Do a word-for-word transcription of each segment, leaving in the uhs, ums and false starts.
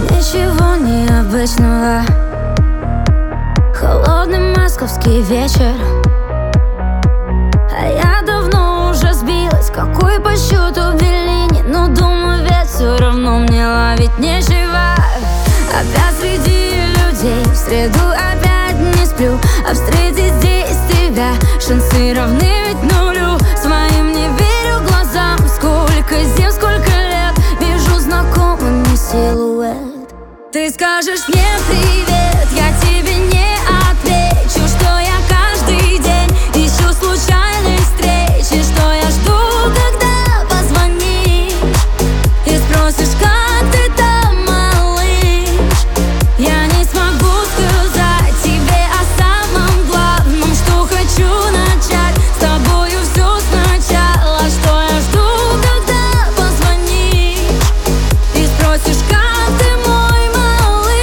Ничего необычного. Холодный московский вечер, а я давно уже сбилась, какой по счету Беллини. Но думаю, ведь все равно мне ловить нечего. Опять среди людей, в среду опять не сплю, а встретить здесь тебя шансы равны ведь нулю. Своим не верю глазам, сколько зим, сколько лет вижу знакомый силуэт. Ты скажешь мне привет, я тебе не отвечу, что я каждый день ищу случайной встречи, что я жду, когда позвонишь и спросишь, как ты там, малыш. Я не смогу сказать тебе о самом главном, что хочу начать с тобою все сначала, что я жду, когда позвонишь и спросишь, как ты мой малыш.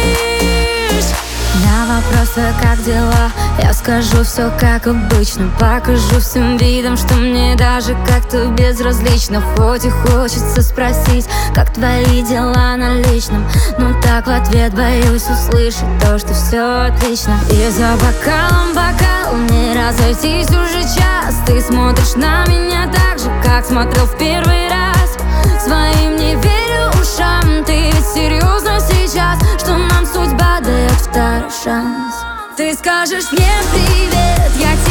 На вопросы, как дела, я скажу все как обычно. Покажу всем видом, что мне даже как-то безразлично. Хоть и хочется спросить, как твои дела на личном, но так в ответ боюсь услышать то, что все отлично. И за бокалом бокал не разойтись уже час. Ты смотришь на меня так же, как смотрел в первый раз. Своим не верю ушам, ты ведь серьезно сейчас, что нам судьба дает второй шанс. Ты скажешь мне привет, я